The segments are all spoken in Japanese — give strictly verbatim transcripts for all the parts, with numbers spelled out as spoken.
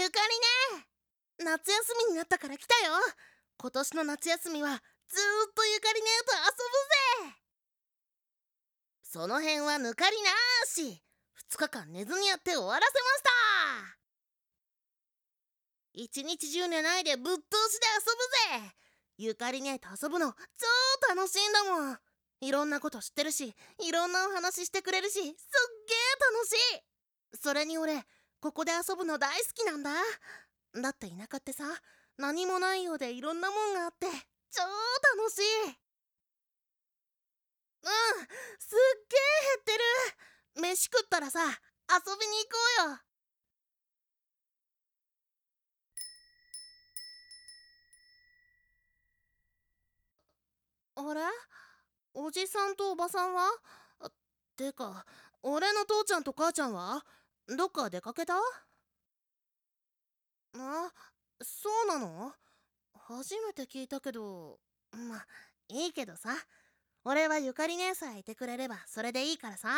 ゆかりね、夏休みになったから来たよ。今年の夏休みはずーっとゆかりねと遊ぶぜ。その辺は抜かりなーし。ふつかかん寝ずにやって終わらせました。一日中寝ないでぶっ通しで遊ぶぜ。ゆかりねと遊ぶの超楽しいんだもん。いろんなこと知ってるし、いろんなお話してくれるし、すっげー楽しい。それに俺ここで遊ぶの大好きなんだ。だって田舎ってさ、何もないようでいろんなもんがあって超楽しい。うん、すっげー減ってる。飯食ったらさ、遊びに行こうよ。あれ、おじさんとおばさんは？あてか、俺の父ちゃんと母ちゃんはどっか出かけた？あ、そうなの？初めて聞いたけど、まあいいけどさ、俺はゆかり姉さんいてくれればそれでいいからさ。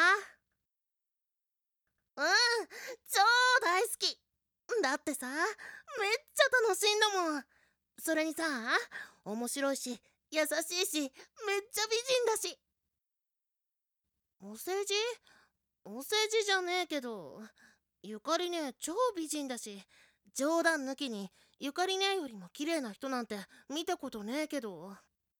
うん、超大好き。だってさ、めっちゃ楽しいんだもん。それにさ、面白いし優しいしめっちゃ美人だし。お世辞？お世辞じゃねえけど、ゆかりね超美人だし、冗談抜きにゆかりねよりも綺麗な人なんて見たことねえけど。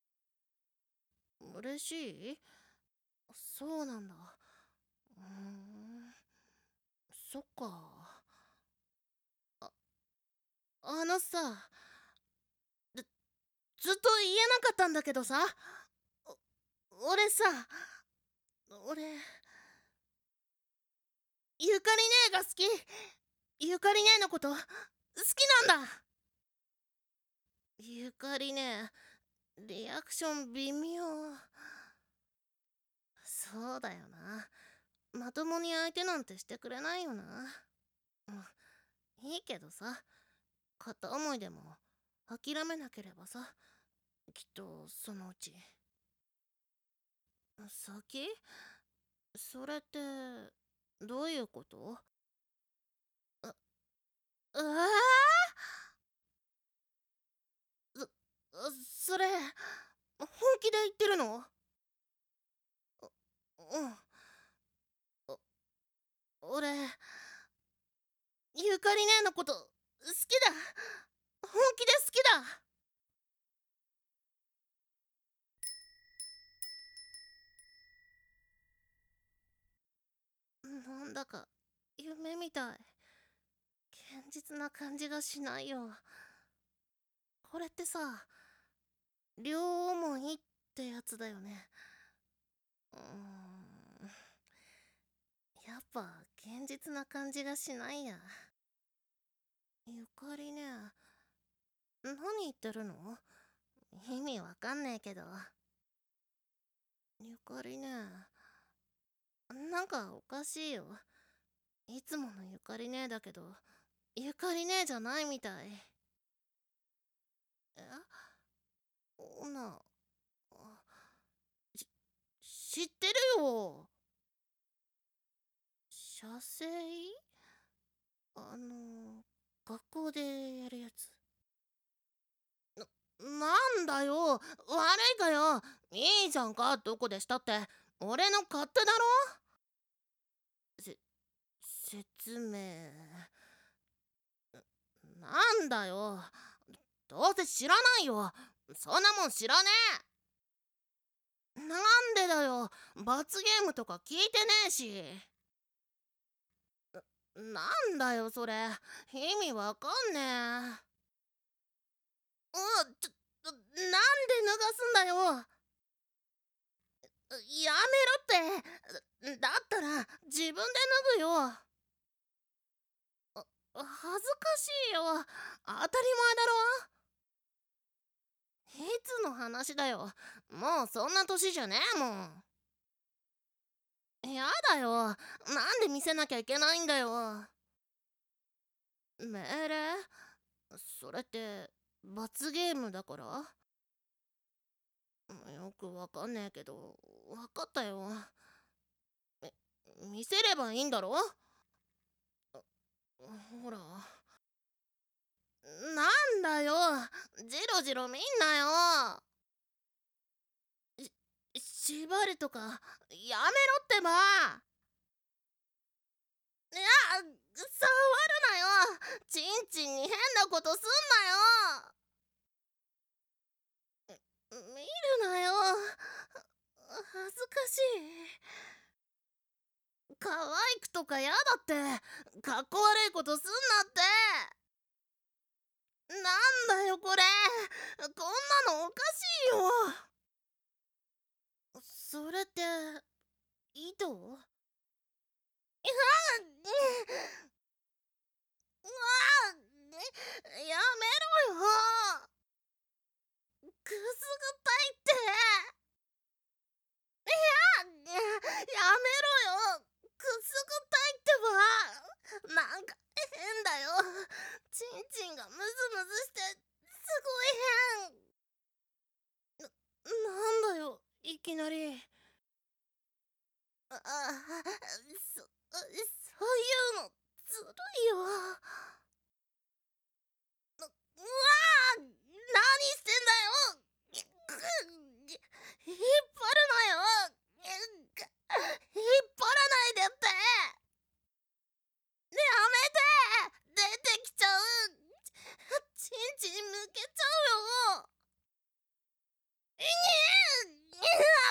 嬉しい？そうなんだ。うーん、そっか。ああのさ、ずずっと言えなかったんだけどさ、お俺さ、俺ゆかりねが好き。ゆかりねのこと好きなんだ。ゆかりね、リアクション微妙。そうだよな。まともに相手なんてしてくれないよな。うん、いいけどさ、片思いでも諦めなければさ、きっとそのうち。先？それってどういうこと？ううわー、そそれ本気で言ってるの？うん、お俺ゆかりねのこと好きだ。本気で好きだ。なんだか夢みたい。現実な感じがしないよ。これってさ、両思いってやつだよね。うーん、やっぱ現実な感じがしないや。ゆかりね、何言ってるの？意味わかんねえけど。ゆかりね、なんかおかしいよ。いつものゆかりねだけど、ゆかりねじゃないみたい。え、ほな、知ってるよ。射精？あの学校でやるやつ。なんだよ、悪いかよ。いいじゃんか、どこでしたって。俺の勝手だろ。せ説明。なんだよ、どうせ知らないよ。そんなもん知らねえ。なんでだよ、罰ゲームとか聞いてねえし。なんだよそれ、意味わかんねえ。うん、ちょ、なんで脱がすんだよ。やめろって。だったら自分で脱ぐよ。恥ずかしいよ。当たり前だろ。いつの話だよ。もうそんな年じゃねえもん。やだよ。なんで見せなきゃいけないんだよ。命令？それって罰ゲームだから？よくわかんねえけど、わかったよ。見せればいいんだろ？ほら。 なんだよ、ジロジロ見んなよ。し縛るとかやめろってば。いや、触るなよ。チンチンに変なことすんなよ。見るなよ。恥ずかしい。可愛くとかやだって。かっこ悪いことすんなって。なんだよこれ。こんなのおかしいよ。それって糸？うわうわやめろよ。くすぐったいって。いややめろよ。くすぐったいってば。なんか変だよ。チンチンがムズムズしてすごい変。な、なんだよいきなり。ああ、そ、そういうのずるいよ。うわー、何してんだよ。引っ張るなよ。引っ張らないでって。やめて。出てきちゃう。チンチン抜けちゃうよ。いに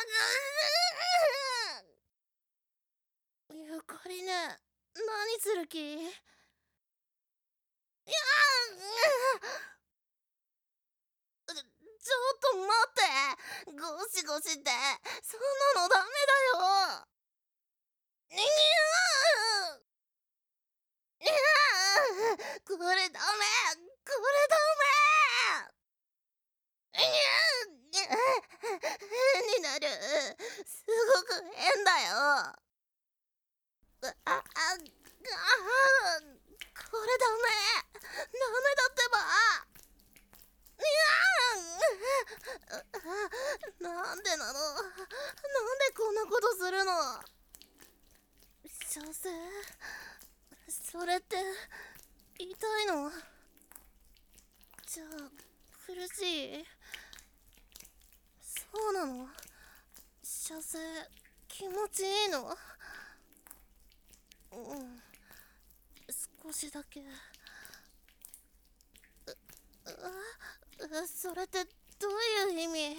ゅゆかりね、何する気？いやちょっと待って。ゴシゴシってそんなのダメだよ。にゅいやこれダメ。これダメ。にゅ変になる。すごく変だよ。あああこれダメ。ダメだってば。なんでなの。なんでこんなことするの。小生、それって痛いの？じゃあ苦しい？そうなの？射精気持ちいいの？うん、少しだけ。ううそれってどういう意味？うわ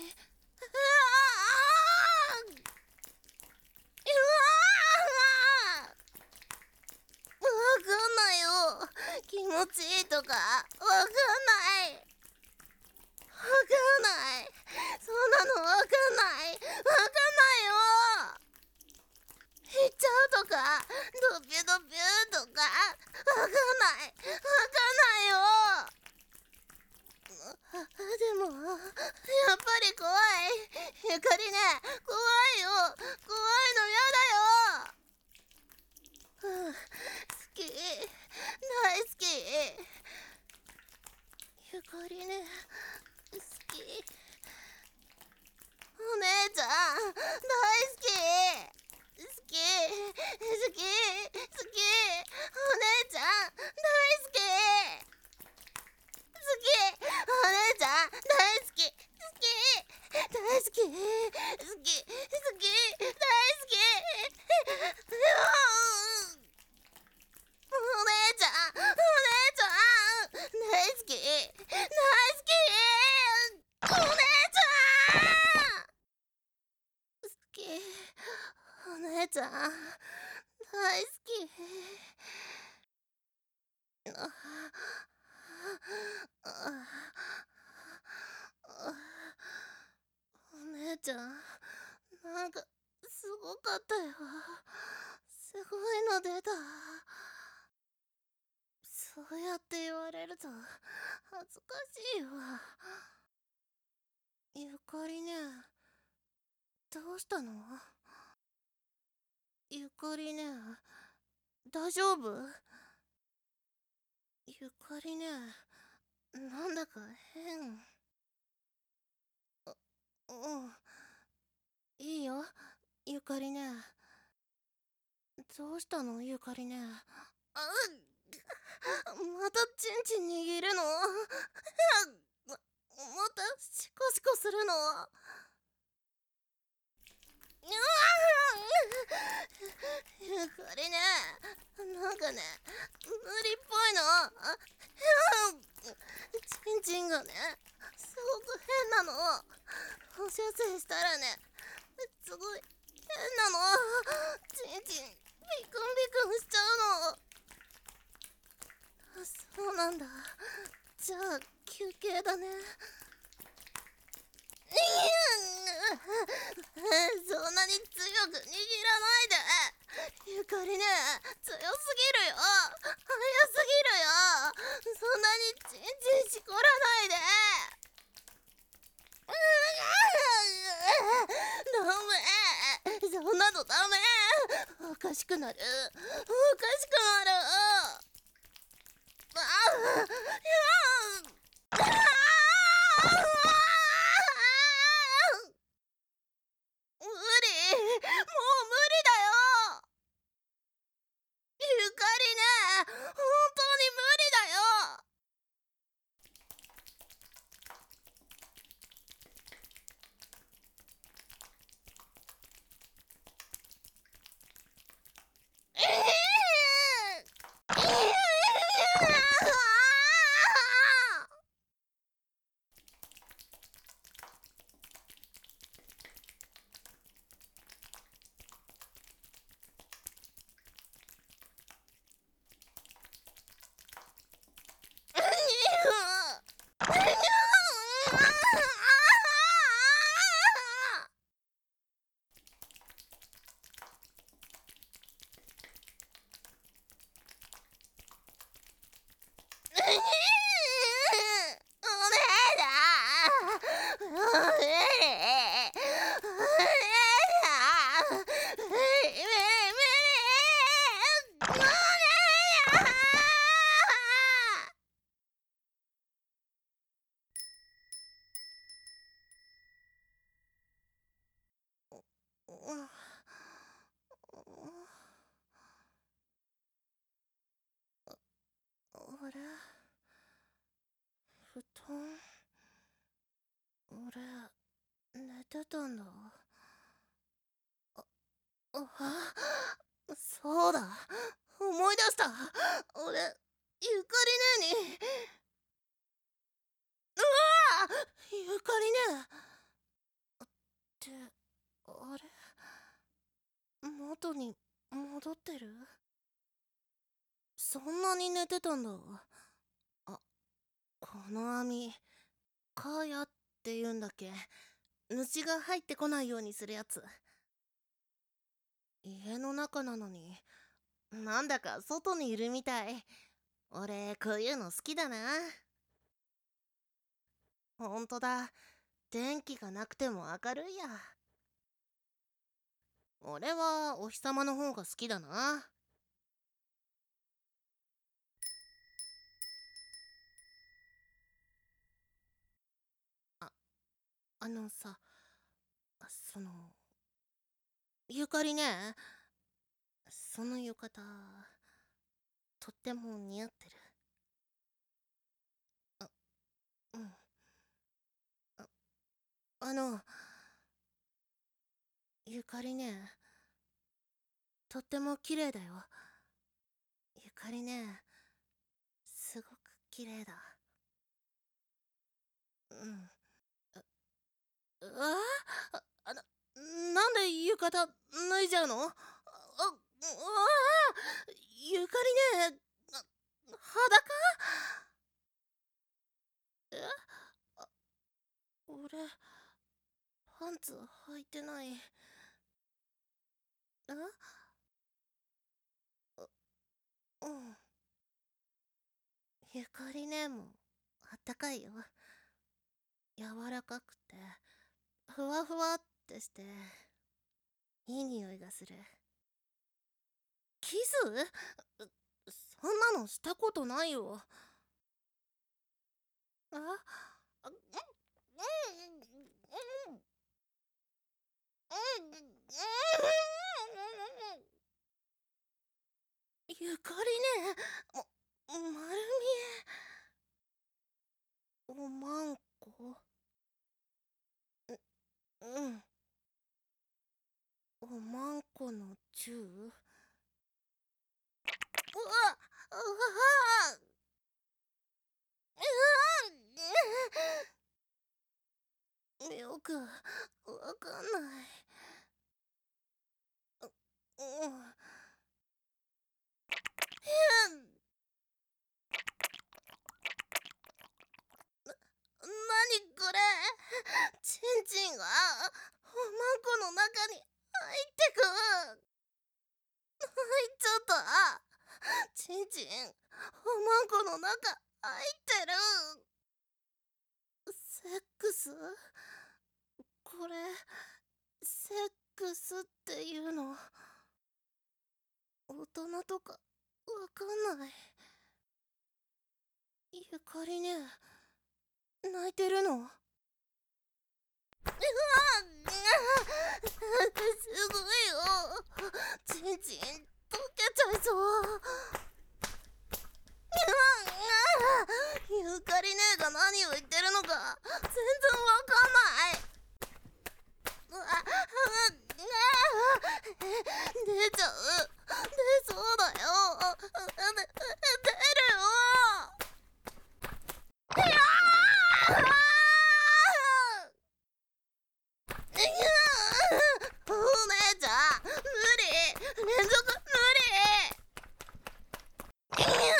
わかんないよ。気持ちいいとかわかんない。わかんない。そんなのわかんない。わかんないよ。行っちゃうとかドビュドビュとかわかんない。わかんないよ。でもやっぱり怖い。ゆかりね、怖いよ。怖いのやだよ。好き、大好き。ゆかりね、好き。お姉ちゃん大好き。好き好き好き。お姉ちゃん大好き。好き。お姉ちゃん大好き。好き大好き。好き好き大好き。お姉ちゃんお姉ちゃん大好き大好き。お姉ちゃん好き。お姉ちゃん大好き。ああお姉ちゃんなんかすごかったよ。すごいの出た。そうやって言われると恥ずかしいわ。ゆかりね、どうしたの？ゆかりね、大丈夫？ゆかりね、なんだか変。うんいいよゆかりね。どうしたのゆかりね。あうっまたチンチン握るの？ままたシコシコするの？うわゆかりね、なんかね、無理っぽいの。チンチンがね、すごく変なの。おしゃせしたらね、すごい変なの。チンチンビクンビクンしちゃうの。そうなんだ。じゃあ休憩だね。そんなに強く握らないで。ゆかりね、強すぎるよ。速すぎるよ。そんなにチンチンしこらないで。ダメ。そんなのダメ。おかしくなる。おかしくなる。ああ、いや無理、もう無理だよ。ゆかりね、本当に無理だよ。ええー、ええーあれ、布団、俺寝てたんだ。ああ、そうだ、思い出した。俺ゆかりねえに。うわ、ゆかりねえってあれ、元に戻ってる？そんなに寝てたんだ。あ、この網かやって言うんだっけ。虫が入ってこないようにするやつ。家の中なのになんだか外にいるみたい。俺こういうの好きだな。ほんとだ、電気がなくても明るいや。俺はお日様の方が好きだな。あ、あのさ、そのゆかりね、その浴衣とっても似合ってる。あ、うん。あ、あのゆかりね、とっても綺麗だよ。ゆかりね、すごく綺麗だ。うん。うわあ、あな、なんで浴衣脱いじゃうの？あ、あ、うわあ、ゆかりね、あ、裸？え、あ、俺パンツ履いてない。あ、うん。ゆかりねもあったかいよ。柔らかくてふわふわってしていい匂いがする。キス？そんなのしたことないよ。あ、あ、うん、うん、うん、うん、うん、ゆかりね、 チュー。うわっ、うわっ、うわっ、よくわかんない。うん。なにこれ。チンチンがおまんこの中に入ってく。入っちゃった。チンチンおまんこの中入ってる。セックス、これセックスっていうの？大人とかわかんない。ゆかりね、泣いてるの？うわっ、すごいよ。チンチン溶けちゃいそう。ゆかりねえが何を言ってるのか全然わかんない。うわっ、出ちゃう。出そうだよ。で出るよ。いやー、お姉ちゃん無理。連続無理。いや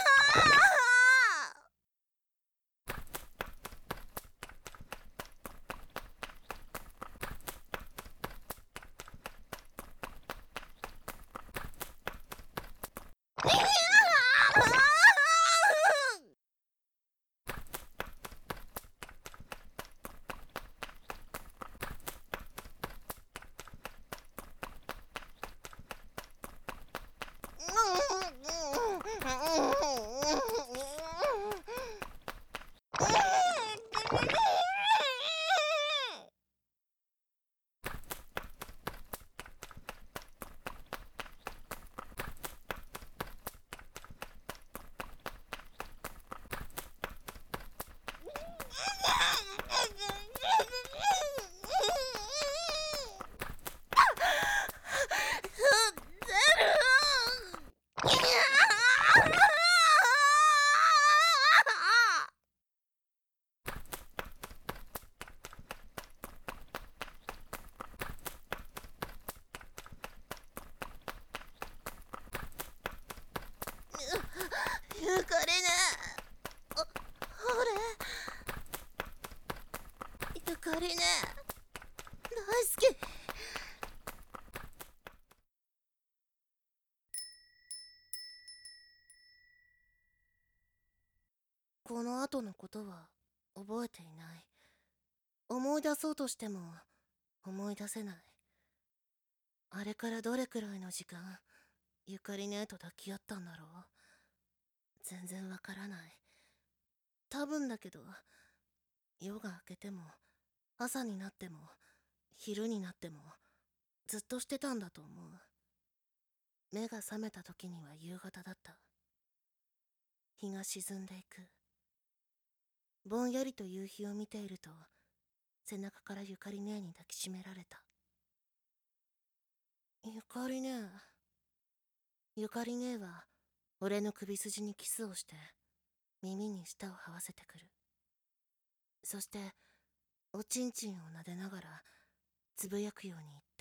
ゆかりね。あ、あれゆかりね、大好き。この後のことは覚えていない。思い出そうとしても思い出せない。あれからどれくらいの時間ゆかりねと抱き合ったんだろう。全然わからない。多分だけど、夜が明けても朝になっても昼になってもずっとしてたんだと思う。目が覚めた時には夕方だった。日が沈んでいく。ぼんやりと夕日を見ていると背中からゆかりねえに抱きしめられた。ゆかりねえ。ゆかりねえは俺の首筋にキスをして耳に舌を這わせてくる。そしておちんちんを撫でながらつぶやくように言っ